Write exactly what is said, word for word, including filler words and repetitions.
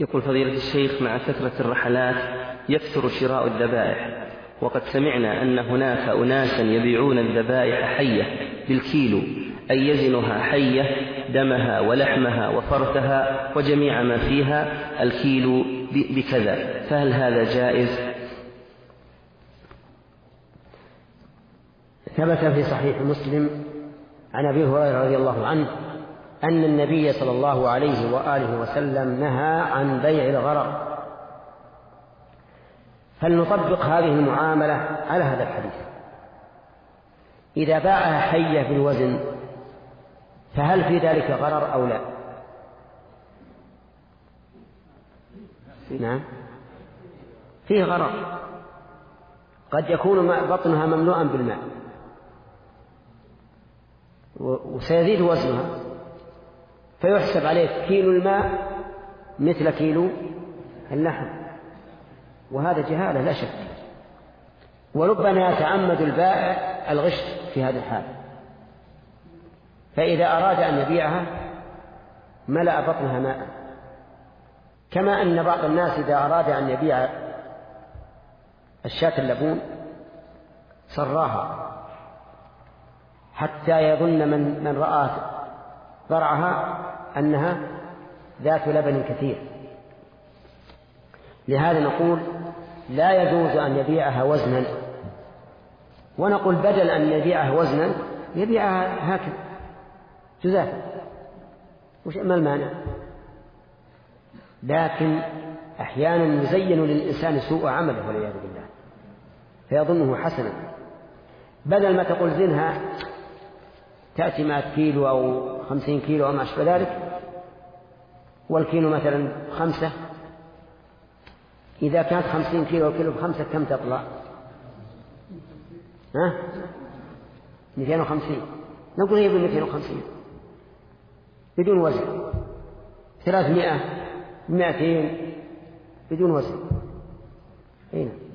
يقول فضيلة الشيخ: مع كثرة الرحلات يكثر شراء الذبائح، وقد سمعنا أن هناك أناسا يبيعون الذبائح حية بالكيلو، أي يزنها حية دمها ولحمها وفرثها وجميع ما فيها الكيلو بكذا، فهل هذا جائز؟ ثبت في صحيح مسلم عن أبي هريرة رضي الله عنه أن النبي صلى الله عليه وآله وسلم نهى عن بيع الغرر، فلنطبق هذه المعاملة على هذا الحديث. إذا باعها حية بالوزن فهل في ذلك غرر أو لا؟ نعم، فيه غرر، قد يكون بطنها مملوءا بالماء وسيزيد وزنها فيحسب عليه كيلو الماء مثل كيلو اللحم، وهذا جهالة لا شك. وربما يتعمد البائع الغش في هذا الحال، فإذا أراد أن يبيعها ملأ بطنها ماء، كما أن بعض الناس إذا أراد أن يبيع الشاة اللبون سراها حتى يظن من, من رأى ضرعها أنها ذات لبن كثير. لهذا نقول لا يجوز أن يبيعها وزنا، ونقول بدل أن يبيعها وزنا يبيعها هكذا جزافا، وش ما المانع؟ لكن أحيانا يزين للإنسان سوء عمله والعياذ بالله فيظنه حسنا، بدل ما تقول زنها تأتي مائة كيلو أو خمسين كيلو أو ما أشبه ذلك، والكيلو مثلا خمسة، إذا كانت خمسين كيلو والكيلو بخمسة كم تطلع؟ ها؟ مئتين وخمسين، نقول هي بمئتين وخمسين بدون وزن، ثلاثمائة مئتين بدون وزن. هنا